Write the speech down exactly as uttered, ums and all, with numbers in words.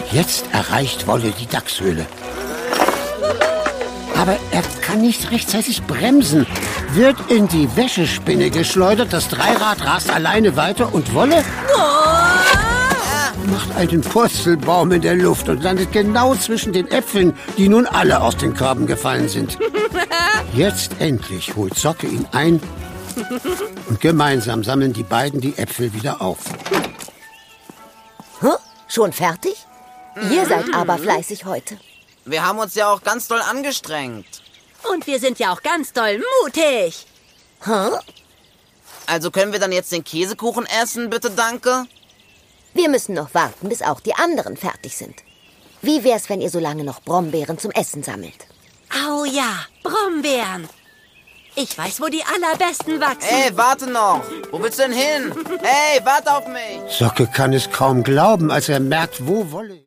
Jetzt erreicht Wolle die Dachshöhle. Aber er kann nicht rechtzeitig bremsen, wird in die Wäschespinne geschleudert, das Dreirad rast alleine weiter und Wolle macht einen Purzelbaum in der Luft und landet genau zwischen den Äpfeln, die nun alle aus den Körben gefallen sind. Jetzt endlich holt Socke ihn ein und gemeinsam sammeln die beiden die Äpfel wieder auf. Huh? Schon fertig? Ihr seid aber fleißig heute. Wir haben uns ja auch ganz doll angestrengt. Und wir sind ja auch ganz doll mutig. Huh? Also können wir dann jetzt den Käsekuchen essen, bitte, danke? Wir müssen noch warten, bis auch die anderen fertig sind. Wie wär's, wenn ihr so lange noch Brombeeren zum Essen sammelt? Au ja, Brombeeren. Ich weiß, wo die allerbesten wachsen. Ey, warte noch. Wo willst du denn hin? Hey, warte auf mich. Socke kann es kaum glauben, als er merkt, wo Wolle...